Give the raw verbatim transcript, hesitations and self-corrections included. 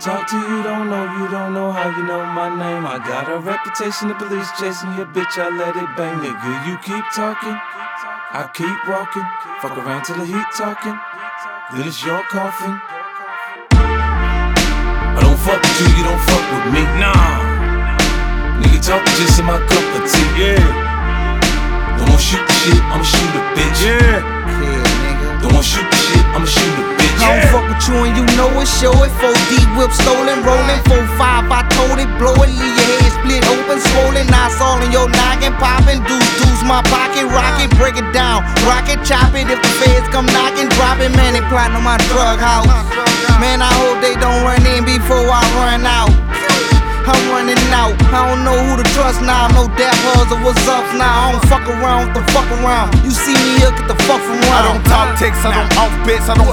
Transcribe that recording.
talk to you, don't know you, don't know how you know my name. I got a reputation, the police chasing your bitch, I let it bang. Nigga, you keep talking, I keep walking. Fuck around till the heat talking, then it's your coffin. I don't fuck with you, you don't fuck with me. Nah, nigga talking just in my cup of tea. Yeah, don't wanna shoot the shit, I'ma shoot a bitch. Yeah, yeah, nigga. Don't wanna shoot the shit, I'ma shoot a bitch. I don't fuck with you and you know it, show it. four D whip stolen, rolling. four five, I told it, blow it, leave your head split open, swollen. Knots all in your noggin, poppin'. Deuce, deuce, my pocket, rocket, break it down. Rocket, chop it. If the feds come knockin', drop it. Man, they plotting on my drug house. Man, I hope they don't run in before I run out. I'm running out, I don't know who to trust now. No dap hugs or what's up now. I don't fuck around with the fuck around. You see me here, get the fuck from around. I don't talk texts, I don't off bets, I don't